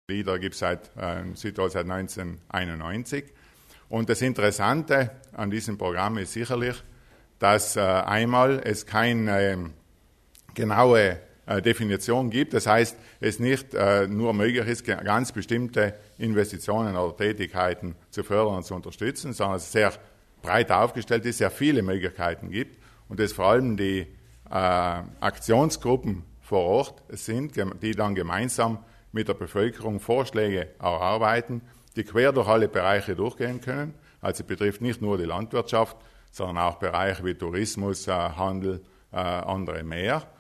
LEADER gibt es in Südtirol seit 1991. Und das Interessante an diesem Programm ist sicherlich, dass einmal es keine genaue Definition gibt. Das heißt, es nicht nur möglich ist, ganz bestimmte Investitionen oder Tätigkeiten zu fördern und zu unterstützen, sondern es sehr breit aufgestellt ist, sehr viele Möglichkeiten gibt und es vor allem die Aktionsgruppen vor Ort sind, die dann gemeinsam mit der Bevölkerung Vorschläge erarbeiten, die quer durch alle Bereiche durchgehen können. Also betrifft nicht nur die Landwirtschaft, sondern auch Bereiche wie Tourismus, Handel, andere mehr.